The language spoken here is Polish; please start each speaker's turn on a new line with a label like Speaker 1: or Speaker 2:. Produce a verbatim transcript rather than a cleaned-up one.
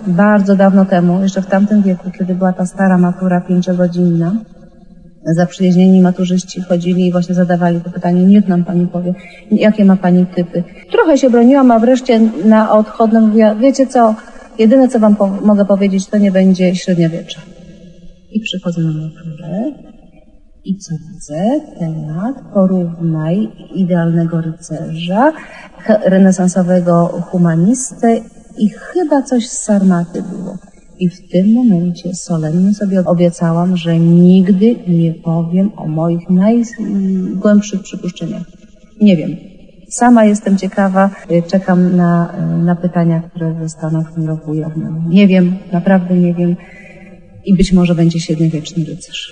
Speaker 1: bardzo dawno temu, jeszcze w tamtym wieku, kiedy była ta stara matura pięciogodzinna, zaprzyjaźnieni maturzyści chodzili i właśnie zadawali to pytanie, niech nam pani powie, jakie ma pani typy. Trochę się broniłam, a wreszcie na odchodne mówiła, wiecie co, jedyne co wam po mogę powiedzieć, to nie będzie średniowiecza. I przychodzę na maturę i co widzę? Temat porównaj idealnego rycerza, renesansowego humanistę i chyba coś z Sarmaty było. I w tym momencie solennie sobie obiecałam, że nigdy nie powiem o moich najgłębszych przypuszczeniach. Nie wiem. Sama jestem ciekawa, czekam na, na pytania, które zostaną w tym roku ujawnione. Nie wiem, naprawdę nie wiem i być może będzie średniowieczny rycerz.